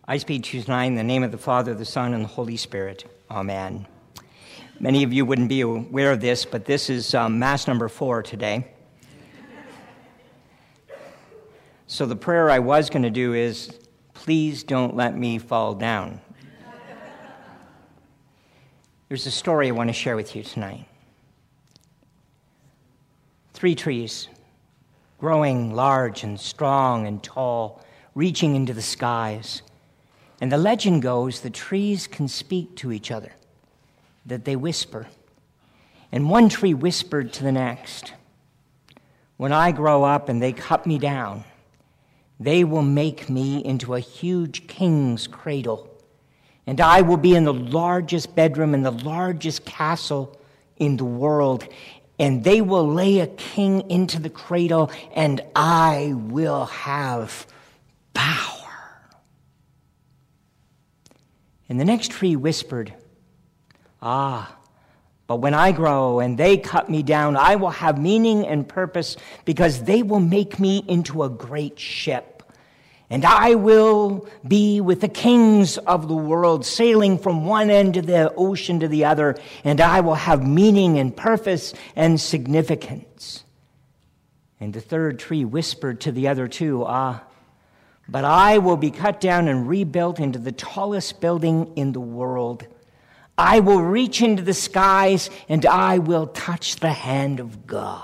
I speak to you tonight in the name of the Father, the Son, and the Holy Spirit. Amen. Many of you wouldn't be aware of this, but this is Mass number 4 today. So the prayer I was going to do is, please don't let me fall down. There's a story I want to share with you tonight. 3 trees, growing large and strong and tall, reaching into the skies. And the legend goes the trees can speak to each other, that they whisper. And one tree whispered to the next, "When I grow up and they cut me down, they will make me into a huge king's cradle, and I will be in the largest bedroom in the largest castle in the world, and they will lay a king into the cradle, and I will have power." And the next tree whispered, but when I grow and they cut me down, I will have meaning and purpose because they will make me into a great ship. And I will be with the kings of the world, sailing from one end of the ocean to the other, and I will have meaning and purpose and significance. And the third tree whispered to the other two, but I will be cut down and rebuilt into the tallest building in the world. I will reach into the skies, and I will touch the hand of God.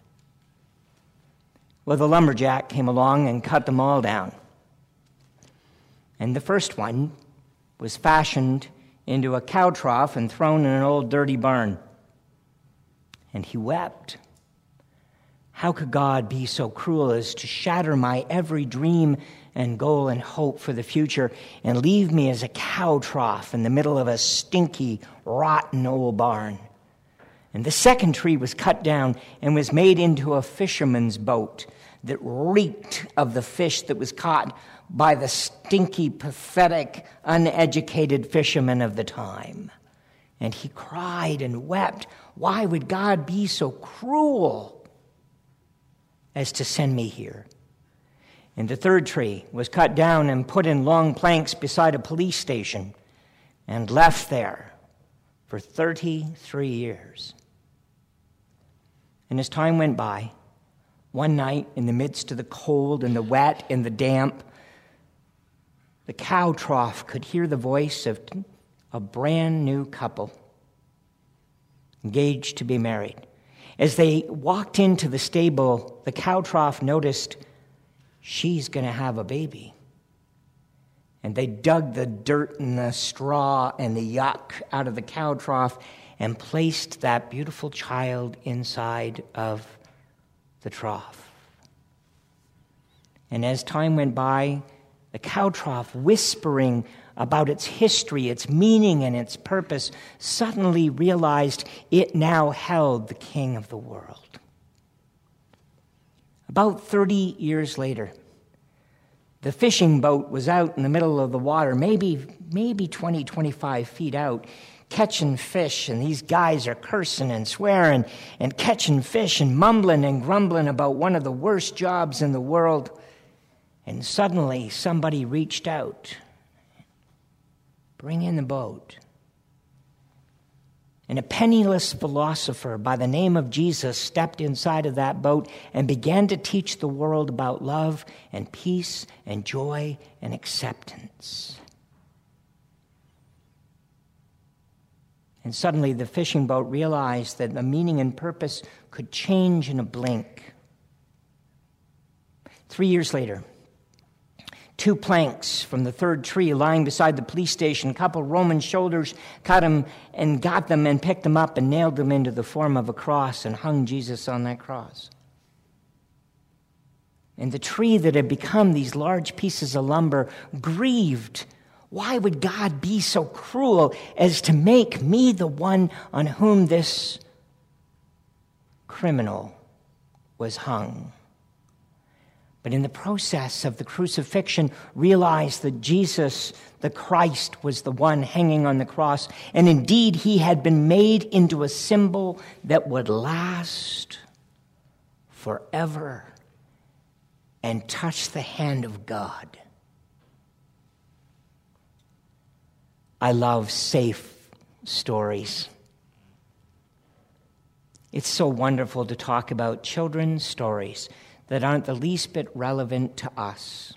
Well, the lumberjack came along and cut them all down. And the first one was fashioned into a cow trough and thrown in an old dirty barn. And he wept. How could God be so cruel as to shatter my every dream and goal and hope for the future and leave me as a cow trough in the middle of a stinky, rotten old barn? And the second tree was cut down and was made into a fisherman's boat that reeked of the fish that was caught by the stinky, pathetic, uneducated fishermen of the time. And he cried and wept, why would God be so cruel as to send me here? And the third tree was cut down and put in long planks beside a police station and left there for 33 years. And as time went by, one night in the midst of the cold and the wet and the damp, the cow trough could hear the voice of a brand new couple engaged to be married. As they walked into the stable, the cow trough noticed she's going to have a baby. And they dug the dirt and the straw and the yuck out of the cow trough and placed that beautiful child inside of the trough. And as time went by, the cow trough, whispering about its history, its meaning, and its purpose, suddenly realized it now held the king of the world. About 30 years later, the fishing boat was out in the middle of the water, maybe 20, 25 feet out, catching fish, and these guys are cursing and swearing and catching fish and mumbling and grumbling about one of the worst jobs in the world. And suddenly somebody reached out. Bring in the boat. And a penniless philosopher by the name of Jesus stepped inside of that boat and began to teach the world about love and peace and joy and acceptance. And suddenly the fishing boat realized that the meaning and purpose could change in a blink. 3 years later, 2 planks from the third tree lying beside the police station, a couple Roman soldiers cut them and got them and picked them up and nailed them into the form of a cross and hung Jesus on that cross. And the tree that had become these large pieces of lumber grieved. Why would God be so cruel as to make me the one on whom this criminal was hung? But in the process of the crucifixion, realized that Jesus, the Christ, was the one hanging on the cross. And indeed, he had been made into a symbol that would last forever and touch the hand of God. I love safe stories. It's so wonderful to talk about children's stories that aren't the least bit relevant to us.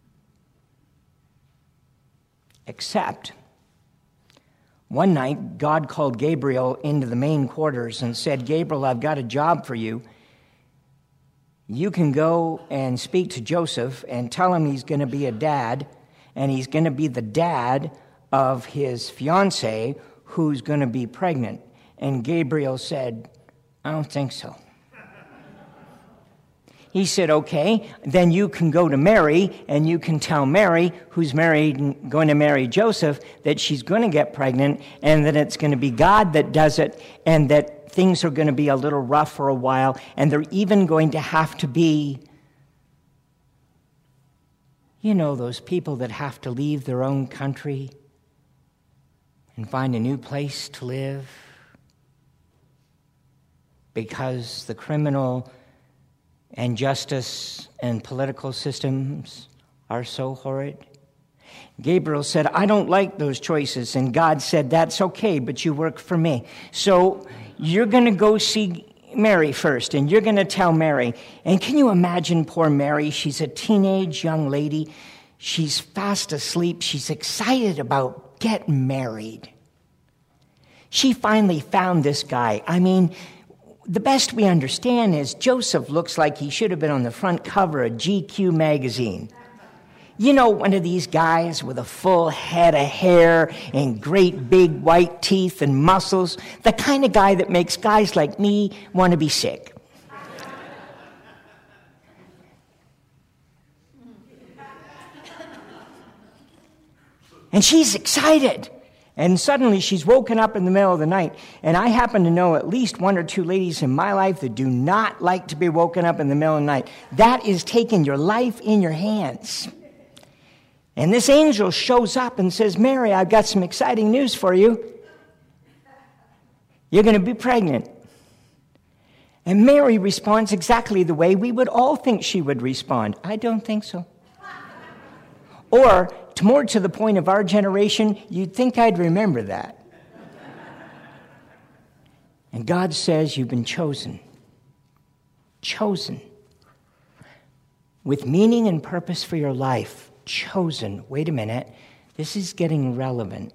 Except, one night, God called Gabriel into the main quarters and said, Gabriel, I've got a job for you. You can go and speak to Joseph and tell him he's going to be a dad, and he's going to be the dad of his fiancée who's going to be pregnant. And Gabriel said, I don't think so. He said, okay, then you can go to Mary and you can tell Mary, who's going to marry Joseph, that she's going to get pregnant and that it's going to be God that does it and that things are going to be a little rough for a while and they're even going to have to be, you know, those people that have to leave their own country and find a new place to live because the criminal and justice and political systems are so horrid. Gabriel said, I don't like those choices. And God said, that's okay, but you work for me. So you're going to go see Mary first, and you're going to tell Mary. And can you imagine poor Mary? She's a teenage young lady. She's fast asleep. She's excited about getting married. She finally found this guy. I mean, the best we understand is Joseph looks like he should have been on the front cover of GQ magazine. You know, one of these guys with a full head of hair and great big white teeth and muscles, the kind of guy that makes guys like me want to be sick. And she's excited. And suddenly she's woken up in the middle of the night. And I happen to know at least one or two ladies in my life that do not like to be woken up in the middle of the night. That is taking your life in your hands. And this angel shows up and says, Mary, I've got some exciting news for you. You're going to be pregnant. And Mary responds exactly the way we would all think she would respond. I don't think so. Or, more to the point of our generation, you'd think I'd remember that. And God says you've been chosen. Chosen. With meaning and purpose for your life. Chosen. Wait a minute. This is getting relevant.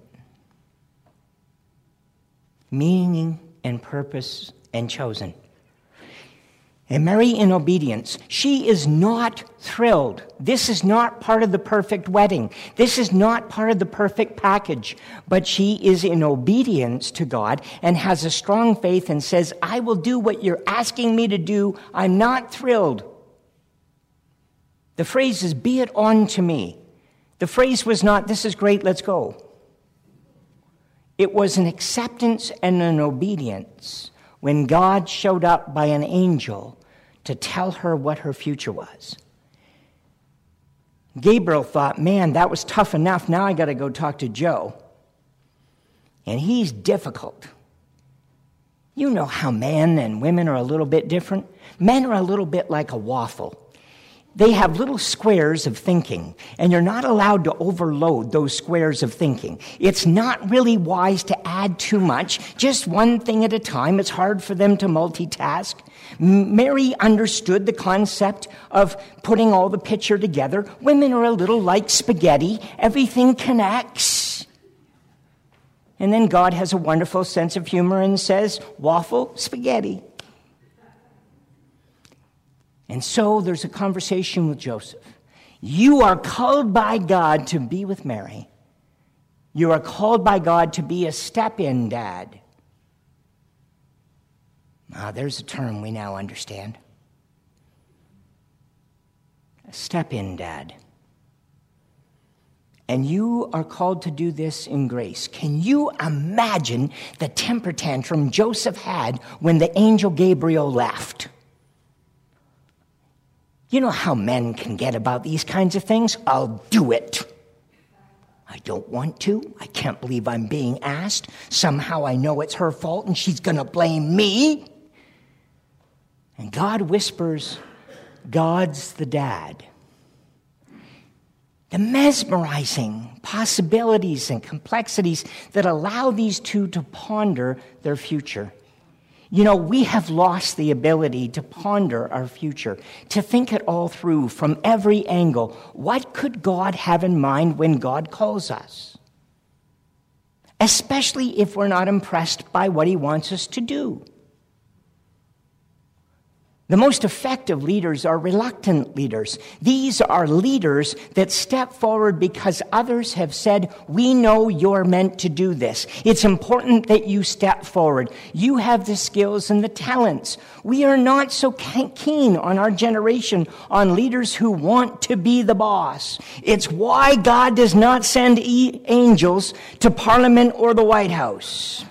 Meaning and purpose and chosen. And Mary, in obedience, she is not thrilled. This is not part of the perfect wedding. This is not part of the perfect package. But she is in obedience to God and has a strong faith and says, I will do what you're asking me to do. I'm not thrilled. The phrase is, be it unto me. The phrase was not, this is great, let's go. It was an acceptance and an obedience when God showed up by an angel to tell her what her future was. Gabriel thought, man, that was tough enough. Now I got to go talk to Joe. And he's difficult. You know how men and women are a little bit different? Men are a little bit like a waffle. They have little squares of thinking, and you're not allowed to overload those squares of thinking. It's not really wise to add too much, just one thing at a time. It's hard for them to multitask. Mary understood the concept of putting all the picture together. Women are a little like spaghetti. Everything connects. And then God has a wonderful sense of humor and says, waffle, spaghetti. And so there's a conversation with Joseph. You are called by God to be with Mary. You are called by God to be a step-in dad. There's a term we now understand. A step-in dad. And you are called to do this in grace. Can you imagine the temper tantrum Joseph had when the angel Gabriel left? You know how men can get about these kinds of things? I'll do it. I don't want to. I can't believe I'm being asked. Somehow I know it's her fault and she's going to blame me. And God whispers, God's the dad. the mesmerizing possibilities and complexities that allow these two to ponder their future. You know, we have lost the ability to ponder our future, to think it all through from every angle. What could God have in mind when God calls us? Especially if we're not impressed by what he wants us to do. The most effective leaders are reluctant leaders. These are leaders that step forward because others have said, we know you're meant to do this. It's important that you step forward. You have the skills and the talents. We are not so keen on our generation on leaders who want to be the boss. It's why God does not send angels to Parliament or the White House.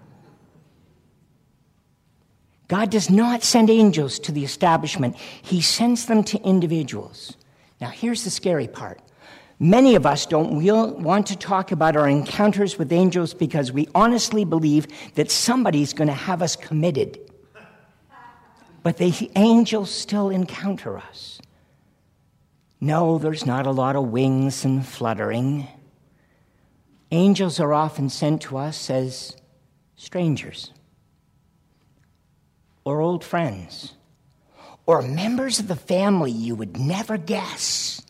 God does not send angels to the establishment. He sends them to individuals. Now, here's the scary part. Many of us don't want to talk about our encounters with angels because we honestly believe that somebody's going to have us committed. But the angels still encounter us. No, there's not a lot of wings and fluttering. Angels are often sent to us as strangers, or old friends, or members of the family you would never guess.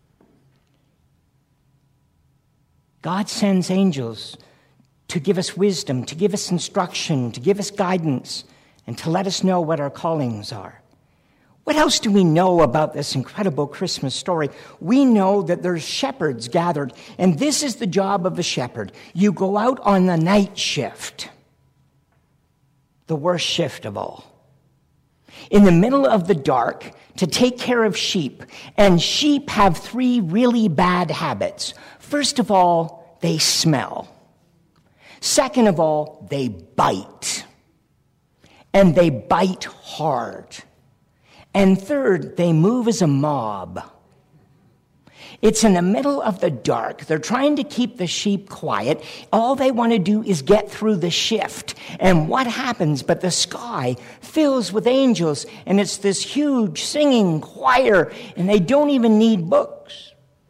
God sends angels to give us wisdom, to give us instruction, to give us guidance, and to let us know what our callings are. What else do we know about this incredible Christmas story? We know that there's shepherds gathered, and this is the job of a shepherd. You go out on the night shift, the worst shift of all, in the middle of the dark to take care of sheep. And sheep have 3 really bad habits. First of all, they smell. Second of all, they bite. And they bite hard. And third, they move as a mob. It's in the middle of the dark. They're trying to keep the sheep quiet. All they want to do is get through the shift. And what happens? But the sky fills with angels, and it's this huge singing choir, and they don't even need books.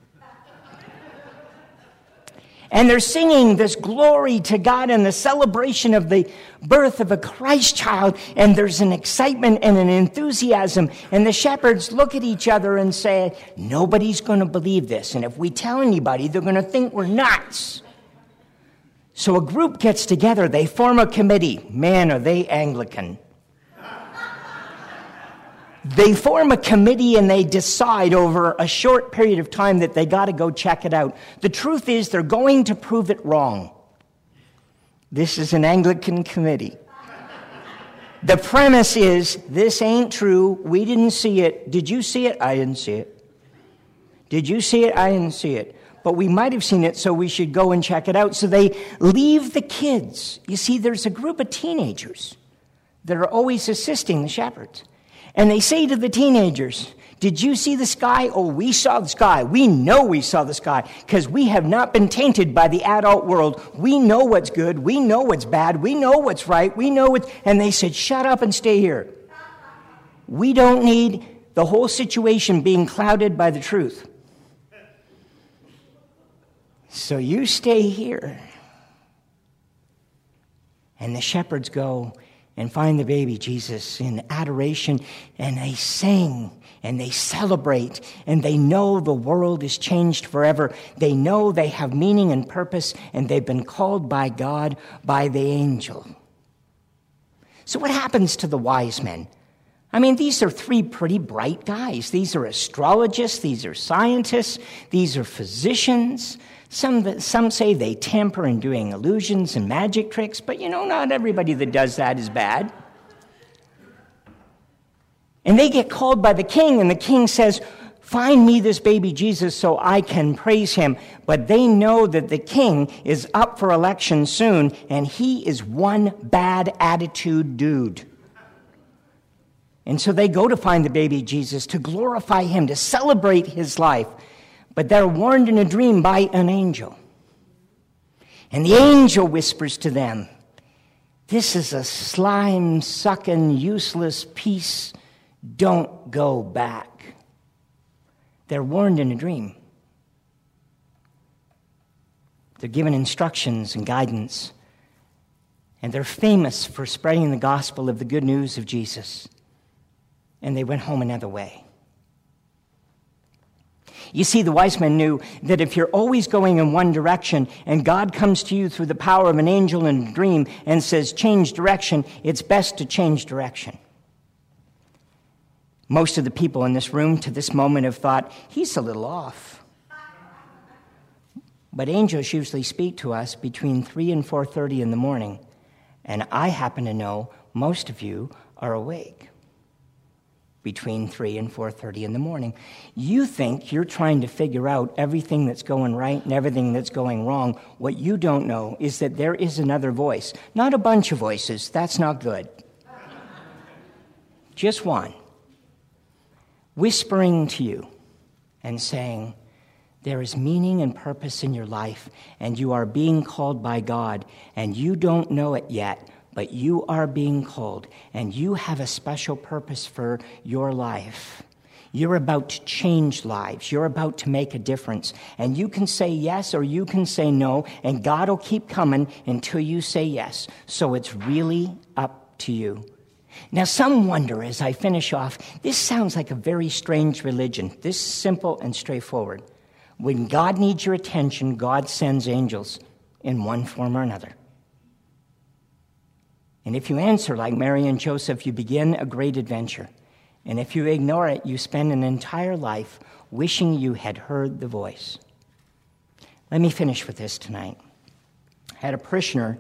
And they're singing this glory to God and the celebration of the birth of a Christ child. And there's an excitement and an enthusiasm. And the shepherds look at each other and say, nobody's going to believe this. And if we tell anybody, they're going to think we're nuts. So a group gets together. They form a committee. Man, are they Anglican. They form a committee and they decide over a short period of time that they got to go check it out. The truth is they're going to prove it wrong. This is an Anglican committee. The premise is, this ain't true. We didn't see it. Did you see it? I didn't see it. Did you see it? I didn't see it. But we might have seen it, so we should go and check it out. So they leave the kids. You see, there's a group of teenagers that are always assisting the shepherds. And they say to the teenagers, did you see the sky? Oh, we saw the sky. We know we saw the sky because we have not been tainted by the adult world. We know what's good. We know what's bad. We know what's right. We know what. And they said, shut up and stay here. We don't need the whole situation being clouded by the truth. So you stay here. And the shepherds go and find the baby Jesus in adoration, and they sing, and they celebrate, and they know the world is changed forever. They know they have meaning and purpose, and they've been called by God, by the angel. So what happens to the wise men? I mean, these are 3 pretty bright guys. These are astrologists, these are scientists, these are physicians. Some say they tamper in doing illusions and magic tricks, but not everybody that does that is bad. And they get called by the king, and the king says, find me this baby Jesus so I can praise him. But they know that the king is up for election soon, and he is one bad attitude dude. And so they go to find the baby Jesus to glorify him, to celebrate his life. But they're warned in a dream by an angel. And the angel whispers to them, this is a slime-sucking, useless piece. Don't go back. They're warned in a dream. They're given instructions and guidance. And they're famous for spreading the gospel of the good news of Jesus. And they went home another way. You see, the wise men knew that if you're always going in one direction and God comes to you through the power of an angel in a dream and says, change direction, it's best to change direction. Most of the people in this room to this moment have thought, he's a little off. But angels usually speak to us between 3 and 4:30 in the morning, and I happen to know most of you are awake between 3 and 4:30 in the morning. You think you're trying to figure out everything that's going right and everything that's going wrong. What you don't know is that there is another voice. Not a bunch of voices. That's not good. Just one. Whispering to you and saying, there is meaning and purpose in your life, and you are being called by God, and you don't know it yet, but you are being called, and you have a special purpose for your life. You're about to change lives. You're about to make a difference. And you can say yes or you can say no, and God will keep coming until you say yes. So it's really up to you. Now, some wonder as I finish off, this sounds like a very strange religion, this simple and straightforward. When God needs your attention, God sends angels in one form or another. And if you answer like Mary and Joseph, you begin a great adventure. And if you ignore it, you spend an entire life wishing you had heard the voice. Let me finish with this tonight. I had a parishioner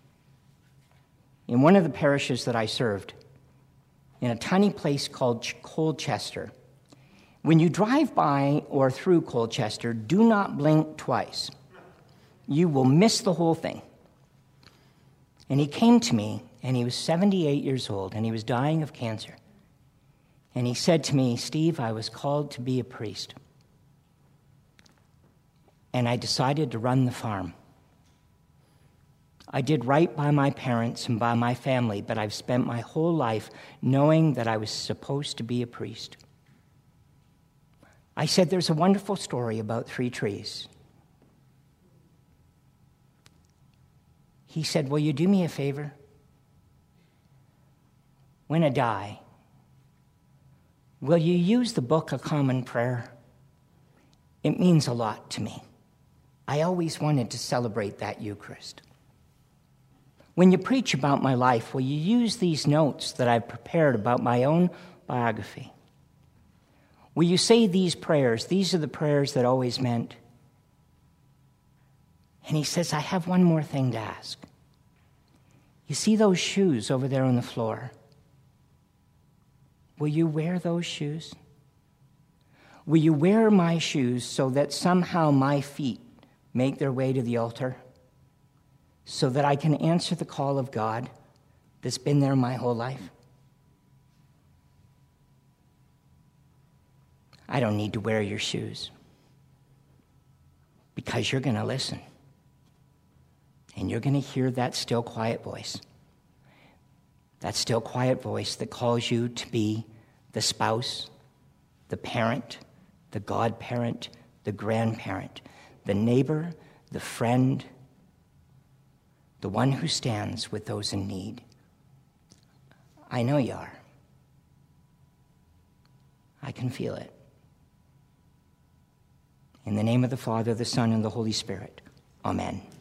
in one of the parishes that I served in a tiny place called Colchester. When you drive by or through Colchester, do not blink twice. You will miss the whole thing. And he came to me, and he was 78 years old, and he was dying of cancer. And he said to me, Steve, I was called to be a priest. And I decided to run the farm. I did right by my parents and by my family, but I've spent my whole life knowing that I was supposed to be a priest. I said, there's a wonderful story about 3 trees. He said, will you do me a favor? When I die, will you use the Book of Common Prayer? It means a lot to me. I always wanted to celebrate that Eucharist. When you preach about my life, will you use these notes that I've prepared about my own biography? Will you say these prayers? These are the prayers that always meant. And he says, I have one more thing to ask. You see those shoes over there on the floor? Will you wear those shoes? Will you wear my shoes so that somehow my feet make their way to the altar? So that I can answer the call of God that's been there my whole life? I don't need to wear your shoes because you're going to listen. And you're going to hear that still quiet voice. That still quiet voice that calls you to be the spouse, the parent, the godparent, the grandparent, the neighbor, the friend, the one who stands with those in need. I know you are. I can feel it. In the name of the Father, the Son, and the Holy Spirit. Amen.